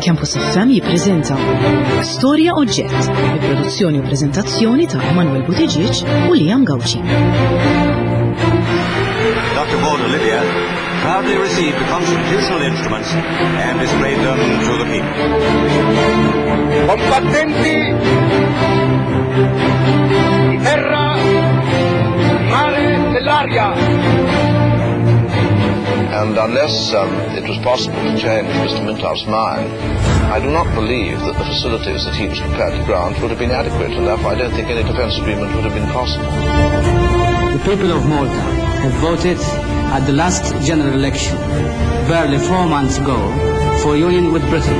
Campus FM jippreżenta Storja Oġġett, bi-produzzjoni u preżentazzjoni ta' Manuel Buttigieg u Liam Gauci. Dr. Vaughan Olivia proudly received the constitutional instruments and displayed them to the people. Combattenti di terra, mare, dell'aria. And unless it was possible to change Mr. Mintoff's mind, I do not believe that the facilities that he was prepared to grant would have been adequate, and therefore I don't think any defence agreement would have been possible. The people of Malta have voted at the last general election, barely 4 months ago, for union with Britain.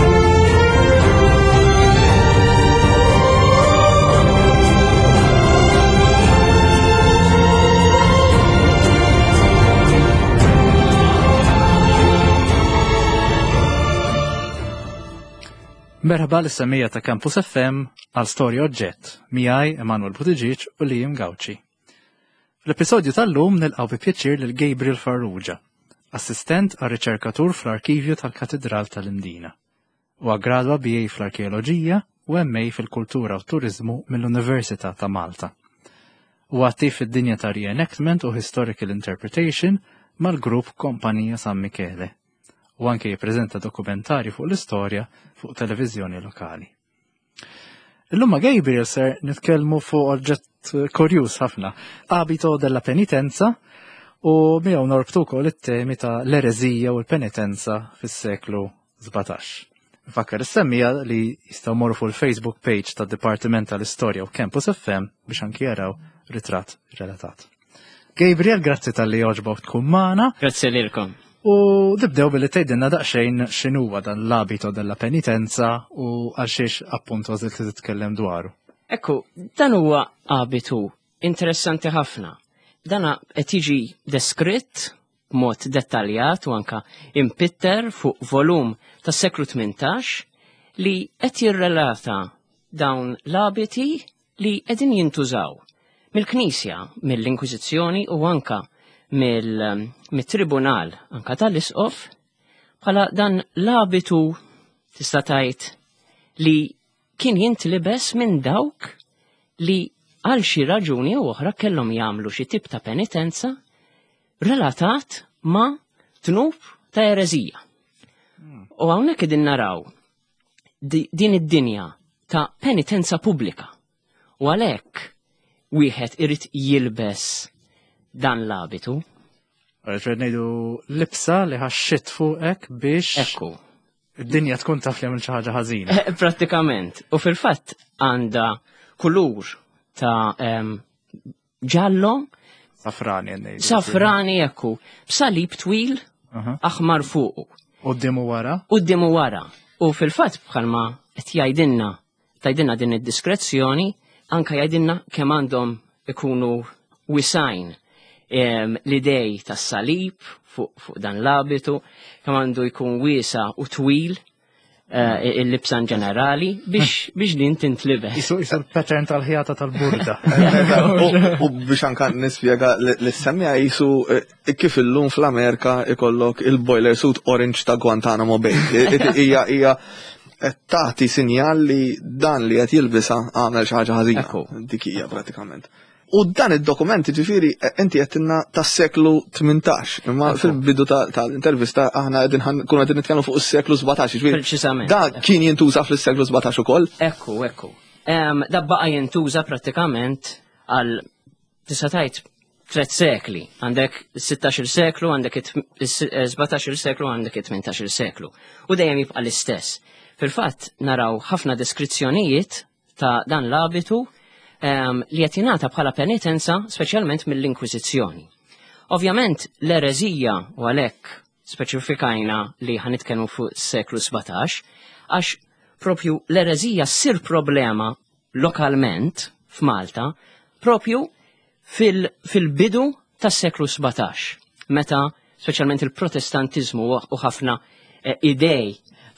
Merħba l-semmija ta' Campus FM għal Storja Oġġett, miegħi Emanuel Buttigieg u Liam Gauci. Fl-episodju tal-lum nilqgħu bi pjaċir lil Gabriel Farrugia, assistent għal riċerkatur fl-Arkivju tal-Katedral tal-Indina, u gradwa BA fl-Arkeoloġija u MA fil-Kultura u Turiżmu mill-Università ta' Malta. U attiv fid-dinja ta' reenactment u historical interpretation mal-grupp Kompanija San Michele, u anke jippreżenta dokumentari fuq l-istorja fuq televiżjoni lokali. Illum ma' Gabriel ser nitkellmu fuq oġġett kurjuż ħafna, abito della penitenza, u miegħu norbtu wkoll it-temi ta' l-erezija u l-penitenza fis-seklu 17. Nfakkar is-semmija li jistgħu morru fuq il-Facebook page tad-Dipartiment tal-Istorja u Campus FM biex anke jaraw ritratt relatat. Gabriel, grazzi tal-li jogħġbok tkun magħna. Grazzi lilkom. U nibdew billi tgħidilna daqsxejn x'inhuwa dan l-abito della penitenza u għal xiex appunto żilt li titkellem dwaru. Ekku, dan huwa abitu interessanti ħafna. Dana qed jiġi deskritt b'mod dettaljat u anka impitter fuq volum tas-seklu 18 li qed jirrelata dawn l-abiti li qegħdin jintużaw mill-Knisja, mill-Inkwiżizzjoni u anka mill-tribunal anka tal-Isqof bħala dan l-abitu tista' tgħid li kien jintlibes minn dawk li għal xi raġuni oħra kellhom jagħmlu xi tip ta' penitenza relatat ma' tnub ta' ereżija. U hawnhekk qegħdin naraw din id-dinja ta' penitenza pubblika u għalhekk wieħed irid jilbes dan l-abitu. Għalġred ngħidu libsa li ħaxxit fuqek biex Ekku. id-dinja tkun taf li għamil xi ħaġa ħażina. Prattikament. U fil-fatt għandha kulur ta' ġallo, safrani ekku, b'salib twil aħmar fuqu. Qudiem u wara? Qudiem u wara. U fil-fatt bħalma qed tgħidilna din id-diskrezzjoni, anke jgħidilna kemm għandhom ikunu wisajn l-idej tas-salib fuq dan l-abitu, kemm għandu jkun wiesa u twil il-libsan ġenerali biex din tintlibes. Isu l-pattern tal-ħjata tal-burda. U biex anka nispjega l-semmija jisu kif illum fl-Amerika ikollok il-boiler suit orange ta' Guantanamo Bay. Hija tagħti sinjal li dan li qed jilbisha għamel xi ħaġa ħażina. Dik hija pratikament. U dan id-dokumenti ġifiri inti qedtilna tas-seklu 18, imma fil-bidu tal-intervista aħna kunu qegħdin nitkellmu fuq is-seklu 17, ġifieri. Da kien jintuża fis-seklu 17 ukoll? Ekku. Da baqa' jintuża prattikament għal tista' tgħid 3 sekli. Għandek is-16 seklu, għandek is-17 seklu, għandek it-18 seklu. U dejjem jibqa' l-istess. Fil-fatt naraw ħafna deskrizzjonijiet ta' dan l-abitu li qed jingħata bħala penitenza speċjalment mill-Inkwiżizzjoni. Ovvjament l-erezija u għalhekk speċifikajna li ħanitkellmu fuq is-seklu 17 għax propju l-erezija ssir problema lokalment f'Malta propju fil-bidu tas-seklu 17 meta speċjalment il-Protestantiżmu u ħafna idej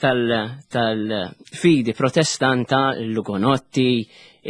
tal-fidi protestanta, l-Lugonotti,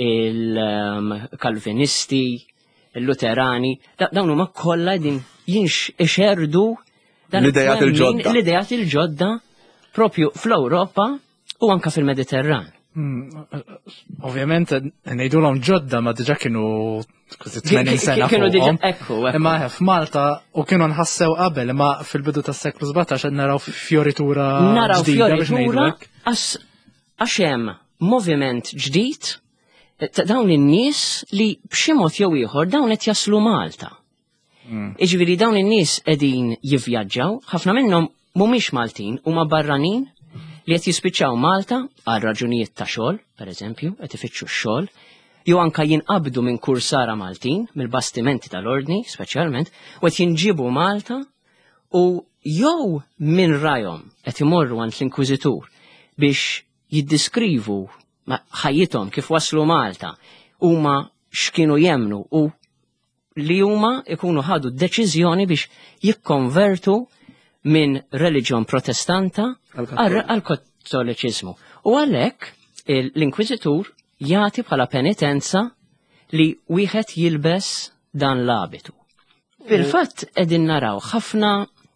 il-Kalvinisti, il-Luterani, dawn huma kollha din jinx ixerdu l-idejat il-ġodda propju fl-Ewropa u anka fil-Mediterran. Ovvjament, ngħidulhom ġodda ma diġà kienu 80 sena Kienu diġà fuqhom. ekku. Imma f'Malta u kienu nħassew qabel, imma fil-bidu tas-seklu 17 qed naraw fjoritura Naraw ġdida biex ngħidu fjoritura hekk. għax hemm moviment ġdid ta' dawn in-nies li b'xi mod jew ieħor dawn qed jaslu Malta. Iġifieri dawn in-nies qegħdin jivvjaġġaw, ħafna minnhom mhumiex Maltin huma barranin li qed jispiċċaw Malta għal raġunijiet ta' xogħol, pereżempju, qed ifittxu x-xogħol, jew anke jinqabdu minn kursara Maltin, mill-bastimenti tal-ordni speċjalment, u qed jinġibu Malta u jew minn rajhom qed imorru għand l-Inkwiżitur biex jiddiskrivu ħajjithom kif waslu Malta huma x'kienu jemnu u li huma ikunu ħadu d-deċiżjoni biex jikkonvertu minn reliġjon protestanta għal kattoliċiżmu. U għalhekk l-Inkwiżitur jagħti bħala penitenza li wieħed jilbes dan l-abitu. Fil-fatt qegħdin naraw ħafna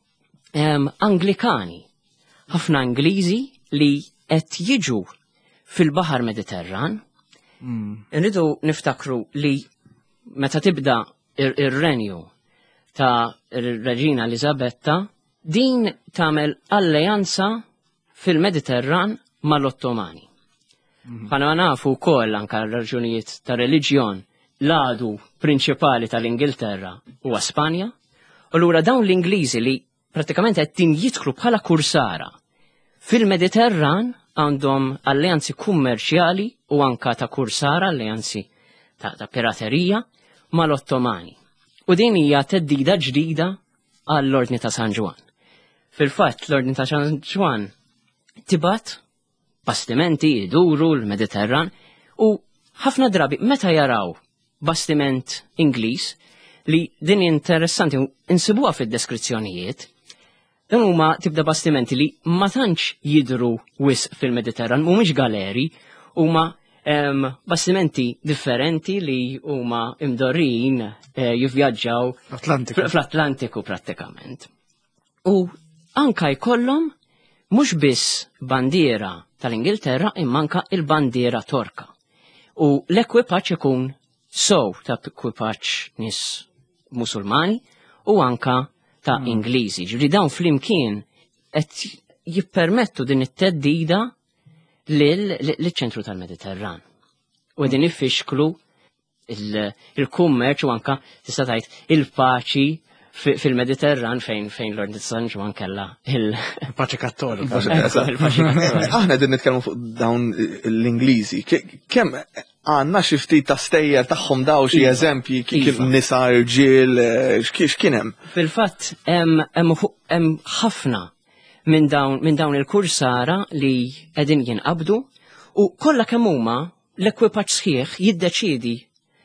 Anglikani, ħafna Ingliżi li qed jiġu fil-Baħar Mediterran. Irridu niftakru li meta tibda ir-renju ta' ir-Reġina Elisabetta din tagħmel alleanza fil-Mediterran mal-Ottomani. Ħana nafu wkoll anke raġunijiet ta' reliġjon l-għadu prinċipali tal-Ingilterra huwa Spanja, u lura dawn l-Ingliżi li pratikament qed jidħlu bħala kursara fil-Mediterran għandhom alleanzi kummerċjali u anka ta' kursara, alleanzi ta' piraterija mal-Ottomani. U din hija teddida ġdida għall-Ordni ta' San Ġwan. Fil-fatt l-Ordni ta' San Ġwan tibat bastimenti iduru l-Mediterran u ħafna drabi meta jaraw bastiment Ingliż li din interessanti insibuha fid-deskrizzjonijiet, dan huma tibda bastimenti li ma tantx jidru wisq fil-Mediterran, mhumiex galeri, huma bastimenti differenti li huma imdorrin jivvjaġġaw fl-Atlantiku prattikament. U anka jkollhom mhux biss bandiera tal-Ingilterra imma anka il-bandiera Torka. U l-ekwipaġġ ikun sow ta' ekwipaġġ nies Musulmani u anka ta' Ingliżi. Ġifieri dawn flimkien qed jippermettu din it-teddida lill-ċentru tal-Mediterran. U din ifixklu il-kummerċ u anka tista' tgħid il-paċi fil-Mediterran fejn l-Ordni ta' San Ġwan kellha il-paċi kattolika. Aħna din nitkellmu fuq dawn l-Ingliżi. Kemm għandna xi ftit ta' stejjer tagħhom daw xi eżempji kif nisa irġiel x'kien hemm? Fil-fatt hemm ħafna minn dawn il-kursara li qegħdin jinqabdu u kollha kemm huma l-ekwipaġġ sħiħ jiddeċiedi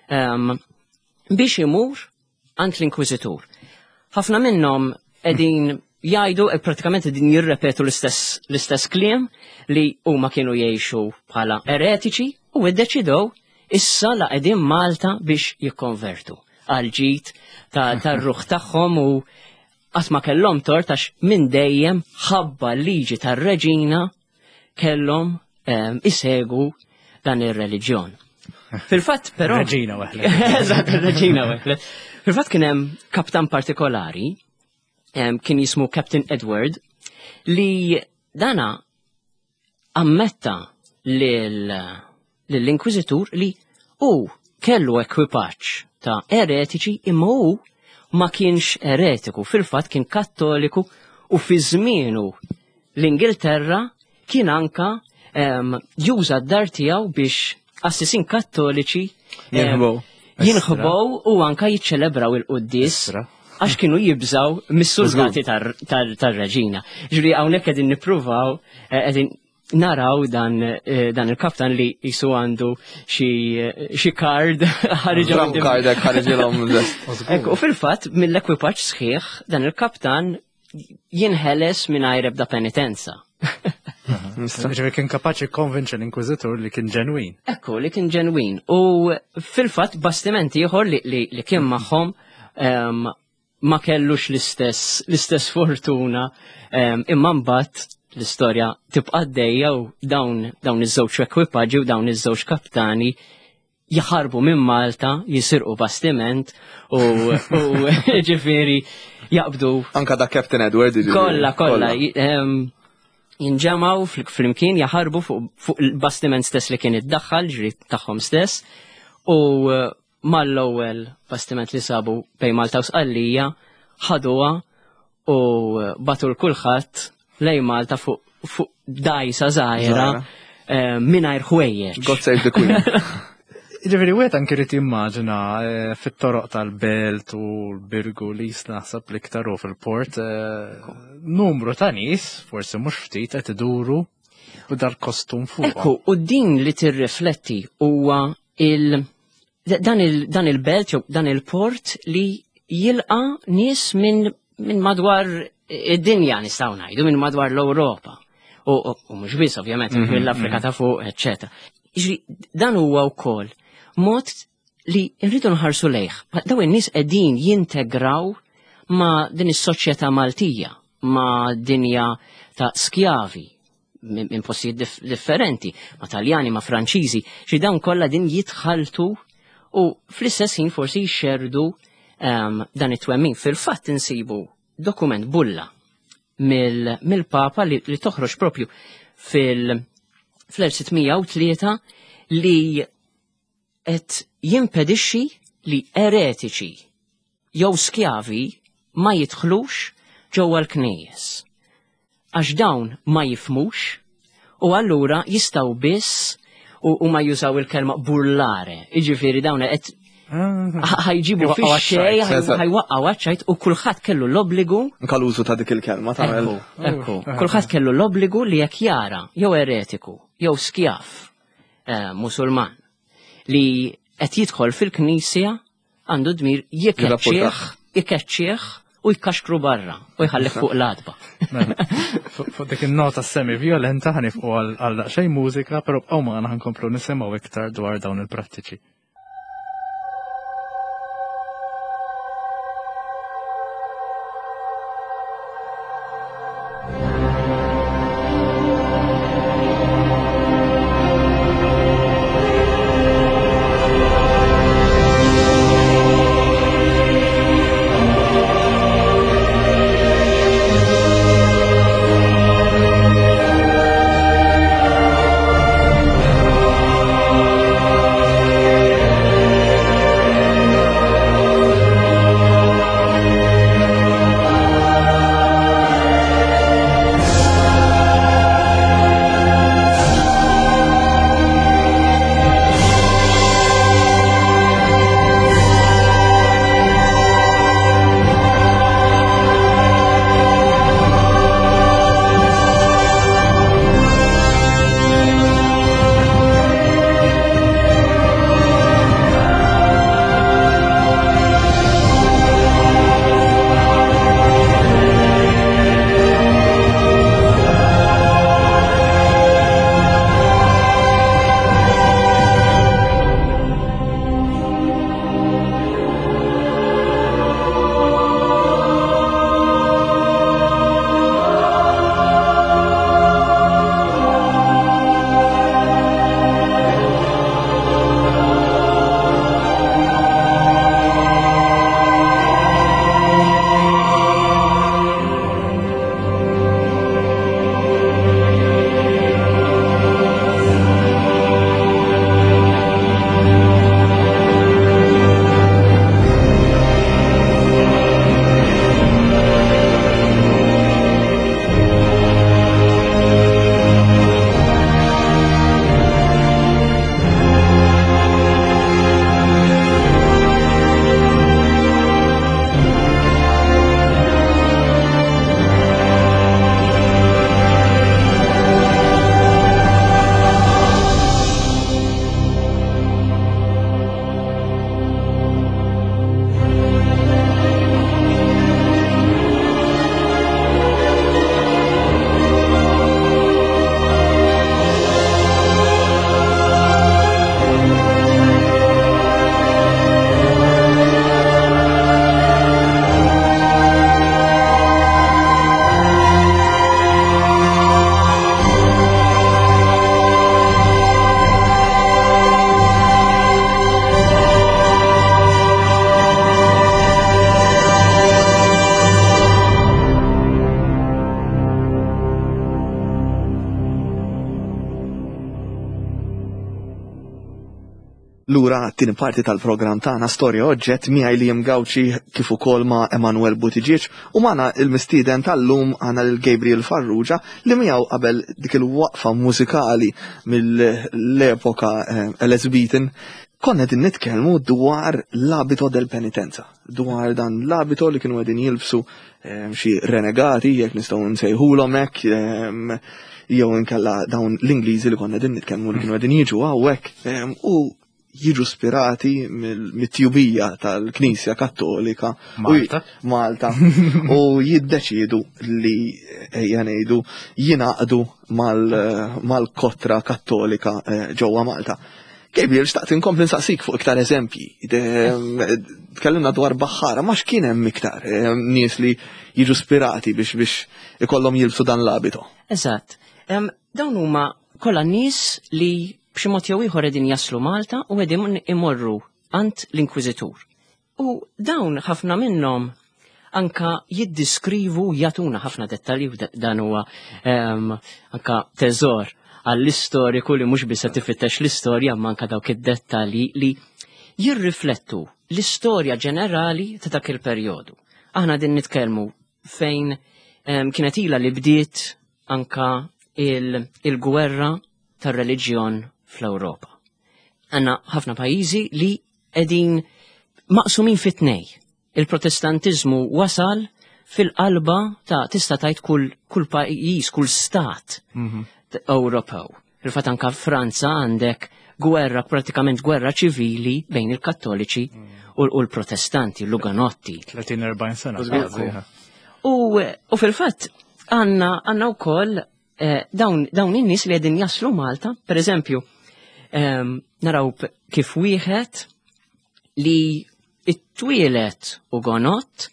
biex imur għand l-Inkwiżitur. Ħafna minnhom qegħdin jgħidu pratikament qegħdin jirrepetu l-istess kliem li huma kienu jgħixu bħala eretiċi u iddeċidew issa la qegħdin Malta biex jikkonvertu għal ġid tar-ruħ tagħhom u qatt ma kellhom tort għax minn dejjem ħabba l-liġi tar-Reġina kellhom isegwu dan ir-reliġjon. Fil-fatt però Reġina weħlet. Eżatt, Reġina weħlet. Fil-fatt kien hemm kaptan partikolari, kien jismu Captain Edward, li dana ammetta lill-Inkwiżitur li kellu ekwipaġġ ta' eretiċi imma ma kienx eretiku, fil-fatt kien kattoliku u fi żmienu l-Ingilterra kien anka juża d-dar tiegħu biex assisin kattoliċi jinħbow u anka jiċċelebraw il-qudies għax kienu jibżaw mis-sużgati tar-Reġina. Ġifieri hawnhekk qegħdin nippruvaw qegħdin naraw dan il-kaptan li jisu għandu xi kard ħariġilhom. U fil-fatt mill-ekwipaġġ sħiħ dan il-kaptan jinħeles mingħajr ebda penitenza. Ġifieri kien kapaċi konvinċi l-Inkwiżitur li kien ġenwin. Ekku, li kien ġenwin. U fil-fatt bastimenti ieħor li kien magħhom ma kellux l-istess fortuna imma mbagħad l-istorja tibqa' għaddejja u dawn iż-żewġ ekwipaġġi u dawn iż-żewġ kaptani jaħarbu minn Malta, jisirqu bastiment u ġifieri jaqbdu. Anka da Captain Edward. Kolla. Jinġamaw fl-imkien jaħarbu fuq il-bastiment stess li kien iddaħħal ġri tagħhom stess u mal-ewwel bastiment li sabu bejn Malta u Sqallija ħaduha u batu l-kulħadd lej Malta fuq dajsa żgħira mingħajr ħwejjeġ. God save the Queen. Ġifieri wieħed anke rid jimmaġina fit-toroq tal-Belt u l-Birgu li naħseb l-iktar fil-port numru ta' nies, forsi mhux ftit qed iduru u dal-kostum fuq. Ekku, u din li tirrifletti huwa dan il-Belt jew dan il-port li jilqa' nies minn madwar id-dinja nistgħu ngħidu, minn madwar l-Ewropa. U mhux biss ovvjament mill-Afrika ta' fuq, eċċetera. Dan huwa wkoll mod li rridu nħarsu lejh. Daw in-nies qegħdin jintegraw ma' din is-soċjetà Maltija, ma' dinja ta' skjavi minn postijiet differenti, ma' Taljani, ma' Franċiżi, xi dawn kollha din jitħaltu u fl-istess ħin forsi jxerdu dan it-twemmin. Fil-fatt insibu dokument bulla mill-Papa li toħroġ propju fl-1603 li qed jimpedixxi li eretiċi jew skjavi ma jidħlux ġewwa l-knejjes. Għax dawn ma jifmux u allura jistgħu biss u ma jużaw il-kelma burlare. Jiġifieri dawn qed ħajġibu fix-xejn, ħajwaqqgħu għaċċajt u kulħadd kellu l-obbligu. Nkalużu ta' dik il-kelma tagħmel. Ekku. Kulħadd kellu l-obbligu li jekk jara jew eretiku jew skjaf Musulman li qed jidħol fil-Knisja għandu dmir jikeċċieħ u jkaxkru barra u jħallih fuq l-adba. Fuq dik in-nota semi-violenta ħanifqu għal xejn mużika, però bqgħu magħna ħankomplu nisimgħu iktar dwar dawn il-prattiċi. Lura t-tieni parti tal-programm tagħna Storja Oġġett miegħi Liam Gawci kif ukoll ma' Emanuel Buttigieg u magħna il-mistieden tal-lum għandna lil Gabriel Farrugia li miegħu qabel dik il-waqfa mużikali mill-epoka Elizabethan konna qegħdin nitkellmu dwar l-abito del penitenza, dwar dan l-abito li kienu qegħdin jilbsu xi renegati jekk nistgħu nsejħulhom hekk jew inkella dawn l-Ingliżi li konna qegħdin nitkellmu li kienu qegħdin jiġu hawnhekk u jiġu spirati mit-tjubija tal-Knisja Kattolika Malta u jiddeċidu li ngħidu jingħaqdu mal-Kotra Kattolika ġewwa Malta. Gabriel, xtaqt inkompli nsaqsik fuq iktar eżempji. Tkellimna dwar Baħħara, ma x'kien hemm iktar nies li jiġu spirati biex ikollhom jilbsu dan l-abito. Eżatt. Dawn huma kollha nies li b'xi mod jew ieħor qegħdin jaslu Malta u qegħdin imorru għand l-Inkwiżitur. U dawn ħafna minnhom anka jiddiskrivu jagħtuna ħafna dettalji dan huwa anka teżor għall-istoriku li mhux biss qed tifittex l-istorja ma anke dawk id-dettalji li jirriflettu l-istorja ġenerali ta' dak il-perjodu. Aħna din nitkellmu fejn kienet ilha li bdiet anka il-gwerra tar-reliġjon fl-Ewropa. Għandna ħafna pajjiżi li qegħdin maqsumin fit-tnej. Il-Protestantiżmu wasal fil-qalba ta' tista' tgħid kull pajjiż, kull stat Ewropew. Fil-fatt anke Franza għandek pratikament gwerra ċivili bejn il-Kattoliċi u l-Protestanti, l-Luganotti. 30-40 sena. U fil-fatt għandna wkoll dawn in-nies li qegħdin jaslu Malta, pereżempju, naraw kif wieħed li ittwielet ugonott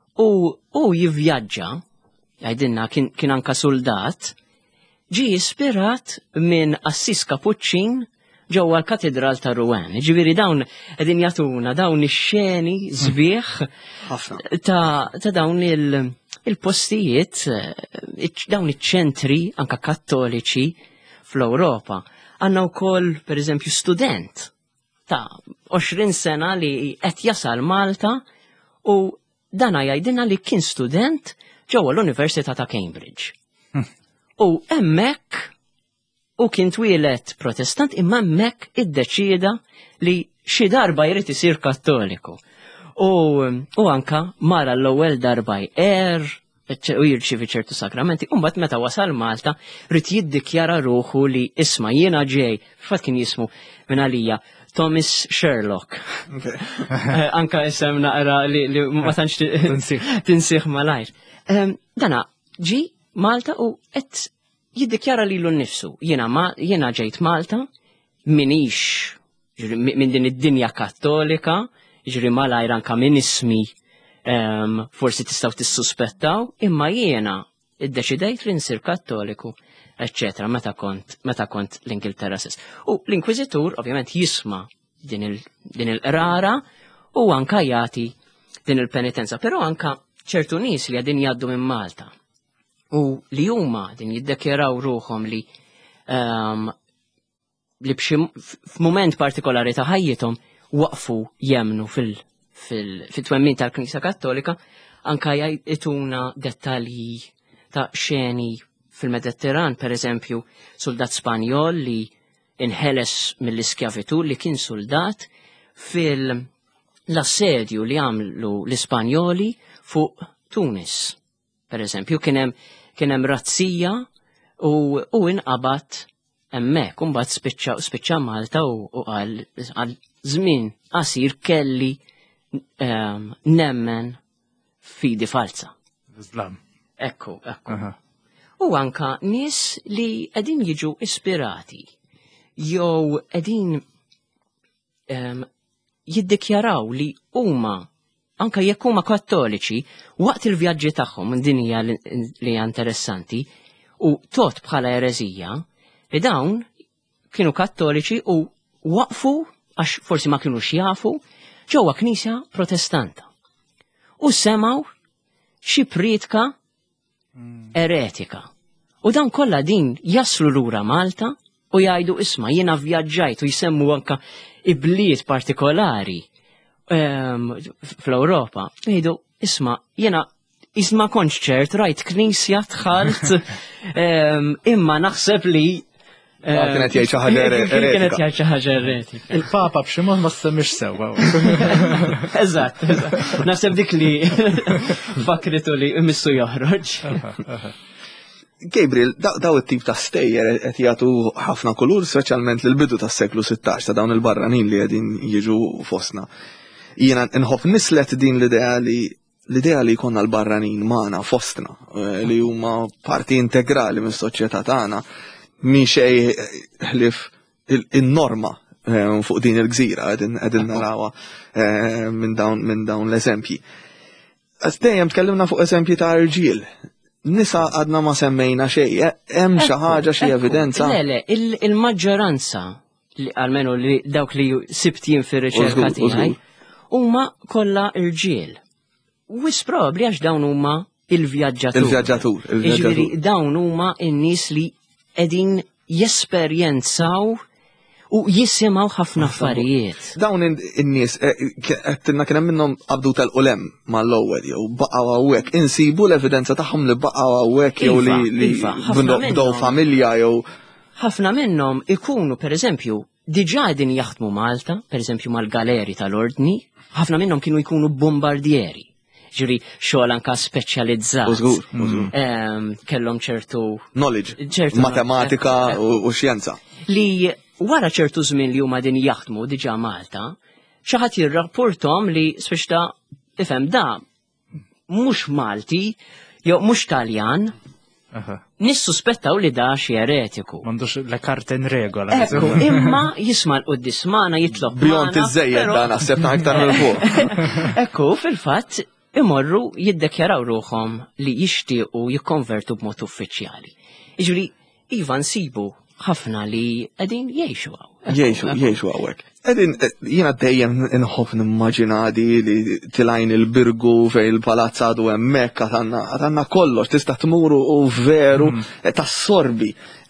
u jivvjaġġa, jgħidilna kien anka soldat, ġie ispirat minn Assis Kapuċċin ġewwa l-Katedral ta' Rouen. Ġifieri dawn qegħdin jagħtuna dawn ix-xeni sbieħ ta' dawn il-postijiet, dawn iċ-ċentri anka kattoliċi fl-Ewropa. Għandna wkoll pereżempju student ta' 20 sena li qed jasal Malta u dan jgħidilna li kien student ġewwa l-Università ta' Cambridge. U hemmhekk u kien twieled Protestant imma hemmhekk iddeċieda li xi darba jrid isir Kattoliku. U anka mara l-ewwel darba u jirċievi ċertu sakramenti, u mbagħad meta wasal Malta rid jiddikjara ruħu li isma' jiena ġej, fatt kien jismu minn għalija Thomas Sherlock. Anka isem naqra li ma tantx tinsih malajr. Dana ġi Malta u qed jiddikjara lilu nnifsu. Jiena ġejt Malta minix minn din id-dinja Kattolika, ġri malajr anka minn ismi forsi tistaw tissuspettaw, imma jiena iddeċidejt li nsir Kattoliku, eccetera, meta kont l-Ingilterra stess. U l-Inkwiżitur ovvjament jisma' din il-qrara u anka jagħti din il-penitenza, però anka ċertu nies li għadin jgħaddu minn Malta u li huma din jiddekjaraw ruhom li f'mument partikolari ta' ħajjithom waqfu jemnu fil-twemmin tal-Knisja Kattolika, anka jgħiduna dettalji ta' xeni fil-Mediterran, per eżempju, soldat Spanjol li inħeles mill-iskjavitu li kien soldat fil-assedju li għamlu l-Ispanjoli fuq Tunis. Per eżempju, kien hemm razzija u inqabad hemmhekk, u mbagħad spiċċa Malta u għal żmien qasir kelli nemmen fidi falsa. Islam. Ekku. U anka nies li qegħdin jiġu ispirati jew qegħdin jiddikjaraw li huma anka jekk huma Kattoliċi waqt il-vjaġġi tagħhom din hija li hija interessanti u tot bħala ereżija li dawn kienu Kattoliċi u waqfu għax forsi ma kienux jafu ġewwa Knisja Protestanta. U semaw xi priedka eretika. U dan kollha din jaslu lura Malta u jgħidu isma' jiena vjaġġajt u jsemmu anke ibliet partikolari fl-Ewropa. Jgħidu isma' jiena isma' kontx ċert rajt knisja dħalt imma naħseb li kienet jgħid xi ħaġa eretika. Kienet jgħid xi ħaġa eretika. Il-Papa b'xi mod ma semmix sewwa. Eżatt. Naħseb dik li fakritu li missu joħroġ. Gabriel, daw it-tip ta' stejjer qed jagħtu ħafna kulur, speċjalment lill-bidu tas-seklu 16 ta' dawn il-barranin li qegħdin jiġu fostna. Jiena nħobb nislet din l-idea li jkollna l-barranin magħna fostna li huma parti integrali mis-soċjetà tagħna. Mi xej ħlif il-norma fuq din il-gżira qegħdin narawha minn dawn l-eżempji. Dejjem tkellimna fuq eżempji ta' irġiel. Nisa għadna ma semmejna xejn, hemm xi ħaġa xi evidenza. Le, il-maġġoranza almenu li dawk li sibt jien fir-riċerka tiegħi huma kollha irġiel. Wis probabbli għax dawn huma il-vjaġġatur. Jiġifieri dawn huma n-nies li qegħdin jesperjenzaw u jisimgħu ħafna affarijiet. Dawn in-nies kien hemm minnhom qabdu tal-qulem mal-ewwel jew baqgħu hawnhekk, insibu l-evidenza tagħhom li baqgħu hawnhekk jew li bdew familja jew. Ħafna minnhom ikunu pereżempju diġà qegħdin jaħdmu Malta, pereżempju mal-galeri tal-ordni, ħafna minnhom kienu jkunu bombardieri. Ġiri xogħol anka speċjalizzat. Kellhom ċertu knowledge, matematika u xjenza. Li wara ċertu żmien li huma din jaħdmu diġà Malta, xi ħadd jirrapportom li speċta ifhem da mhux Malti jew mhux Taljan. Nissuspettaw li da xi eretiku. M'għandux la karta in regola. Ekku, imma jisma' l-qudies magħna jitlob. Bjont iż-żejjed dan naħseb aktar minn fuq. Ekku, fil-fatt imorru jiddekjaraw ruħhom li jixtiequ jikkonvertu b'mod uffiċjali. Jiġri iva nsibu ħafna li qegħdin jgħixu hawn. Jgħixu hawnhekk. Qegħdin jiena dejjem inħobb nimmaġinadi li tilajn il-Birgu fejn il-palazz għadu hemmhekk għandna kollox tista' tmuru u veru tassorbi.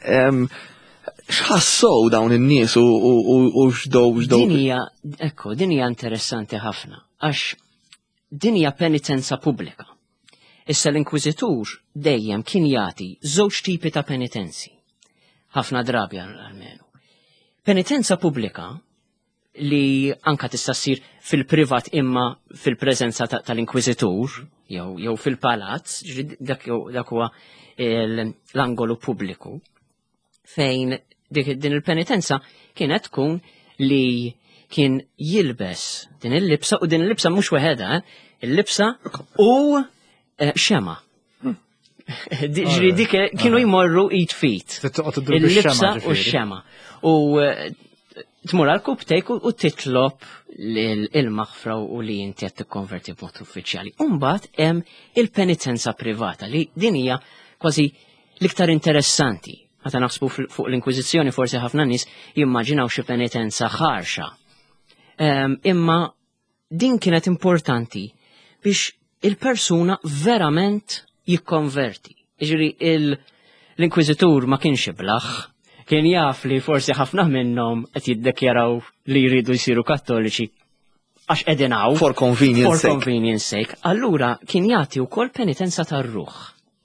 X'ħassew dawn in-nies u x'dow. Din hija interessanti ħafna għax din hija penitenza pubblika. Issa l-inkwiżitur dejjem kien jagħti żewġ tipi ta' penitenzi. Ħafna drabi almenu. Penitenza pubblika li anka tista' ssir fil-privat imma fil-preżenza tal-inkwiżitur jew fil-palazz, dak huwa l-angolu pubbliku fejn din il-penitenza kienet tkun li kien jilbes din il-libsa u din il-libsa mhux weħeda, il-libsa u xema. Ġri dik kienu jmorru eat feet. Il-libsa u xema. U tmur għal-kubtejk u titlob il-maħfra u li jinti qed tikkonverti b'mod uffiċjali. Umbagħad hemm il-penitenza privata li din hija kważi l-iktar interessanti. Meta naħsbu fuq l-Inkwiżizzjoni forsi ħafna nies jimmaġinaw xi penitenza ħarxa. Imma din kienet importanti biex il-persuna verament jikkonverti. Jiġri l-Inkwiżitur ma kienx iblaħ, kien jaf li forsi ħafna minnhom qed jiddekjaraw li jridu jsiru kattoliċi għax qegħdin hawn. For convenience sake. Allura kien jagħti wkoll penitenza tar-ruħ.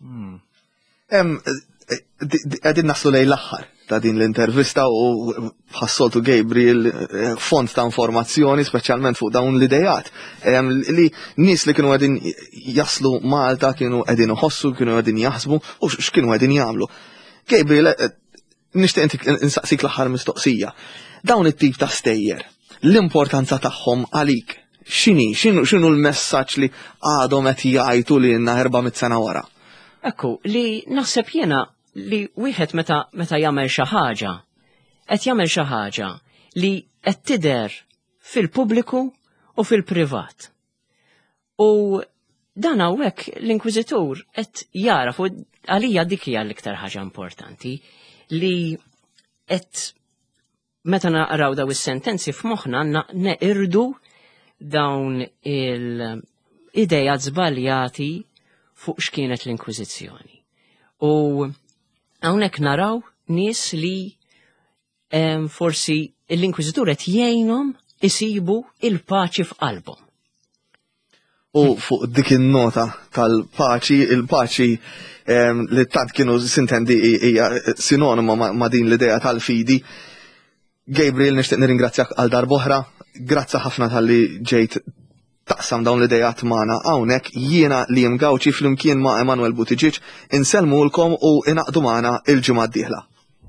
Għedin naslu lej l-axħar ta' din l-intervista u ħassoltu Gabriel font ta' informazzjoni speċjalment fuq dawn l-idejat li nis li kienu għedin jaslu Malta kienu għedin uħossu, kienu għedin jaħsbu u x'kienu għedin jagħmlu. Gabriel, nixtieq insaqsik l-aħħar mistoqsija. Dawn it-tip ta' stejjer, l-importanza tagħhom għalik, x'inhu l-messaġġ li għadhom qed jgħidu lilna 400 sena wara? Ekku, li naħseb jiena li wieħed meta jagħmel xi ħaġa, qed jagħmel xi ħaġa li qed tidher fil-pubbliku u fil-privat. U dan hawnhekk l-Inkwiżitur qed jara fuq għalija dik hija l-iktar ħaġa importanti li qed meta naqraw daw is-sentenzi f'moħħna neqirdu dawn il-idejat żbaljati fuq x'kienet l-Inkwiżizzjoni. U hawnhekk naraw nies li forsi l-inkwiżitur qed jgħinhom isibu il-paċi f'qalbhom. U fuq dik in-nota tal-paċi, il-paċi li tant kienu sintendi hija sinonima ma' din l-idea tal-fidi. Gabriel, nixtieq nirringrazzjak għal darb'oħra, grazzi ħafna tal-li ġejt taqsam dawn l-idejat magħna hawnhekk, jiena Liam Gawci flimkien ma' Emanuel Buttigieg insellmulkom u inaqdu magħna il-ġimgħa d-dieħla.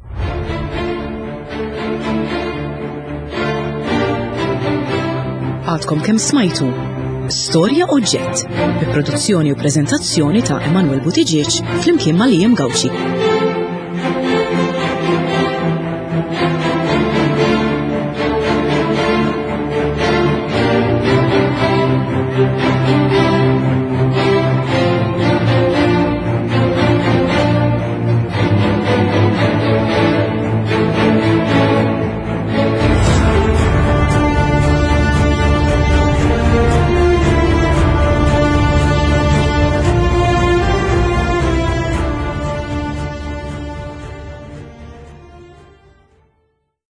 Għadkom kemm smajtu Storja Oġġett bi produzzjoni u preżentazzjoni ta' Emanuel Buttigieg flimkien ma' Liam Gawci.